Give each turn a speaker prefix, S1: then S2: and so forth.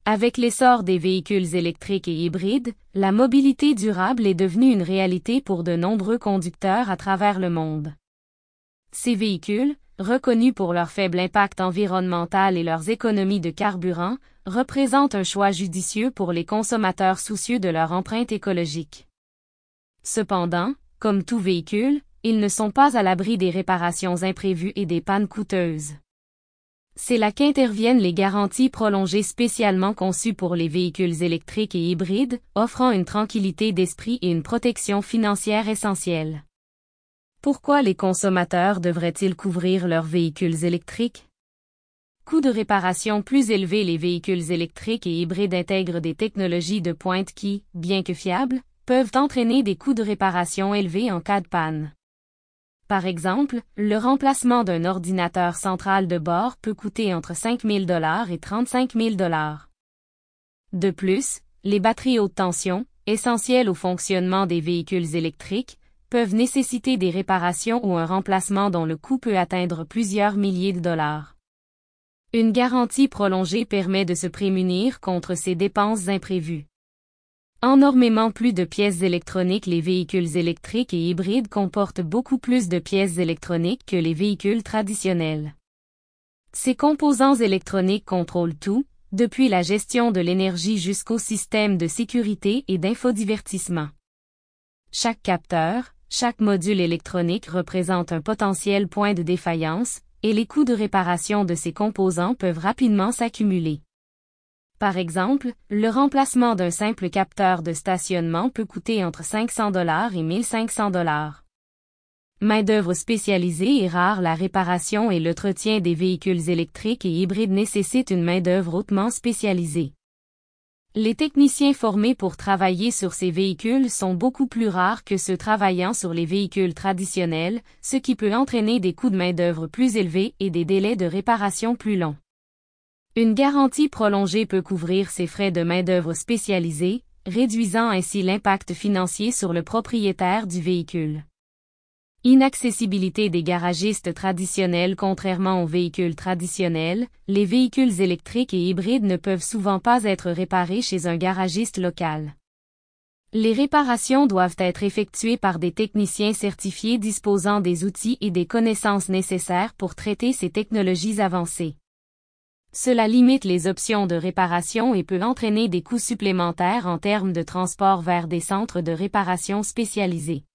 S1: Avec l'essor des véhicules électriques et hybrides, la mobilité durable est devenue une réalité pour de nombreux conducteurs à travers le monde. Ces véhicules, reconnus pour leur faible impact environnemental et leurs économies de carburant, représentent un choix judicieux pour les consommateurs soucieux de leur empreinte écologique. Cependant, comme tout véhicule, ils ne sont pas à l'abri des réparations imprévues et des pannes coûteuses. C'est là qu'interviennent les garanties prolongées spécialement conçues pour les véhicules électriques et hybrides, offrant une tranquillité d'esprit et une protection financière essentielle. Pourquoi les consommateurs devraient-ils couvrir leurs véhicules électriques? Coût de réparation plus élevé. Les véhicules électriques et hybrides intègrent des technologies de pointe qui, bien que fiables, peuvent entraîner des coûts de réparation élevés en cas de panne. Par exemple, le remplacement d'un ordinateur central de bord peut coûter entre 5 000 $ et 35 000 $. De plus, les batteries haute tension, essentielles au fonctionnement des véhicules électriques, peuvent nécessiter des réparations ou un remplacement dont le coût peut atteindre plusieurs milliers de dollars. Une garantie prolongée permet de se prémunir contre ces dépenses imprévues. Énormément plus de pièces électroniques. Les véhicules électriques et hybrides comportent beaucoup plus de pièces électroniques que les véhicules traditionnels. Ces composants électroniques contrôlent tout, depuis la gestion de l'énergie jusqu'au système de sécurité et d'infodivertissement. Chaque capteur, chaque module électronique représente un potentiel point de défaillance, et les coûts de réparation de ces composants peuvent rapidement s'accumuler. Par exemple, le remplacement d'un simple capteur de stationnement peut coûter entre 500 $ et 1 500 $. Main-d'œuvre spécialisée est rare. La réparation et l'entretien des véhicules électriques et hybrides nécessitent une main-d'œuvre hautement spécialisée. Les techniciens formés pour travailler sur ces véhicules sont beaucoup plus rares que ceux travaillant sur les véhicules traditionnels, ce qui peut entraîner des coûts de main-d'œuvre plus élevés et des délais de réparation plus longs. Une garantie prolongée peut couvrir ces frais de main-d'œuvre spécialisée, réduisant ainsi l'impact financier sur le propriétaire du véhicule. Inaccessibilité des garagistes traditionnels. Contrairement aux véhicules traditionnels, les véhicules électriques et hybrides ne peuvent souvent pas être réparés chez un garagiste local. Les réparations doivent être effectuées par des techniciens certifiés disposant des outils et des connaissances nécessaires pour traiter ces technologies avancées. Cela limite les options de réparation et peut entraîner des coûts supplémentaires en termes de transport vers des centres de réparation spécialisés.